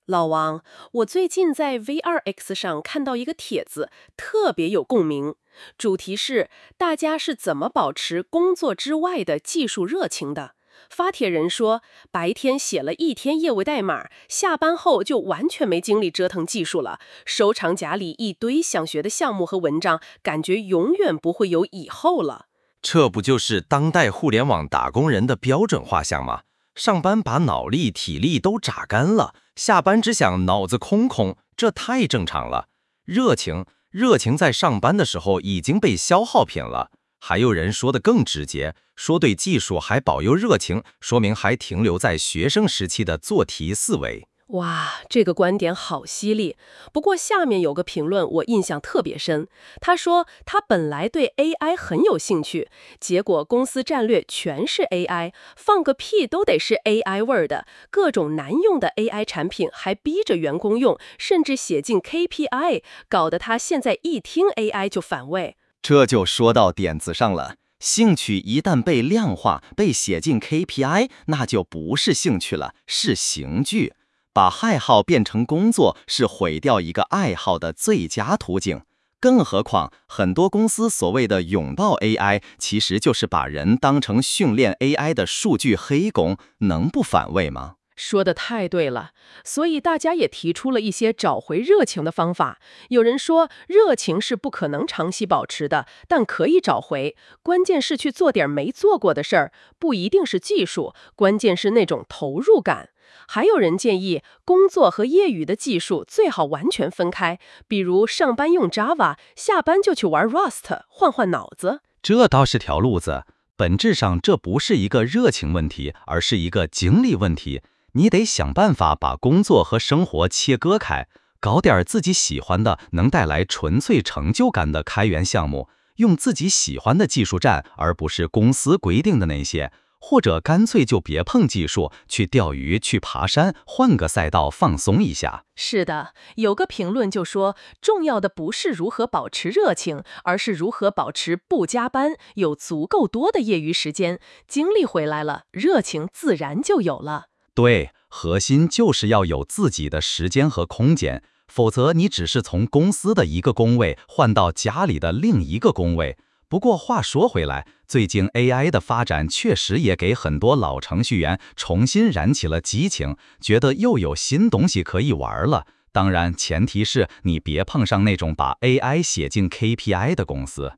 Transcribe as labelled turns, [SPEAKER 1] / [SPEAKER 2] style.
[SPEAKER 1] 老王，我最近在 V2X 上看到一个帖子，特别有共鸣。主题是大家是怎么保持工作之外的技术热情的。发帖人说，白天写了一天业务代码，下班后就完全没精力折腾技术了，收藏夹里一堆想学的项目和文章，感觉永远不会有以后了。
[SPEAKER 2] 这不就是当代互联网打工人的标准画像吗？上班把脑力、体力都榨干了，下班只想脑子空空，这太正常了。热情在上班的时候已经被消耗品了。还有人说的更直接，说对技术还保有热情，说明还停留在学生时期的做题思维。
[SPEAKER 1] 哇，这个观点好犀利。不过下面有个评论我印象特别深，他说他本来对 AI 很有兴趣，结果公司战略全是 AI，放个屁都得是 AI 味儿的，各种难用的 AI 产品还逼着员工用，甚至写进 KPI，搞得他现在一听 AI 就反胃。
[SPEAKER 3] 这就说到点子上了。兴趣一旦被量化，被写进 KPI， 那就不是兴趣了，是刑具。把爱好变成工作，是毁掉一个爱好的最佳途径。更何况，很多公司所谓的拥抱 AI， 其实就是把人当成训练 AI 的数据黑工，能不反胃吗？
[SPEAKER 1] 说的太对了，所以大家也提出了一些找回热情的方法。有人说，热情是不可能长期保持的，但可以找回。关键是去做点没做过的事儿，不一定是技术，关键是那种投入感。还有人建议，工作和业余的技术最好完全分开，比如上班用 Java，下班就去玩 Rust，换换脑子。
[SPEAKER 3] 这倒是条路子。本质上，这不是一个热情问题，而是一个精力问题。你得想办法把工作和生活切割开，搞点自己喜欢的，能带来纯粹成就感的开源项目，用自己喜欢的技术栈，而不是公司规定的那些，或者干脆就别碰技术，去钓鱼，去爬山，换个赛道放松一下。
[SPEAKER 1] 是的，有个评论就说，重要的不是如何保持热情，而是如何保持不加班，有足够多的业余时间，精力回来了，热情自然就有了。
[SPEAKER 3] 对，核心就是要有自己的时间和空间，否则你只是从公司的一个工位换到家里的另一个工位。不过话说回来，最近 AI 的发展确实也给很多老程序员重新燃起了激情，觉得又有新东西可以玩了。当然，前提是你别碰上那种把 AI 写进 KPI 的公司。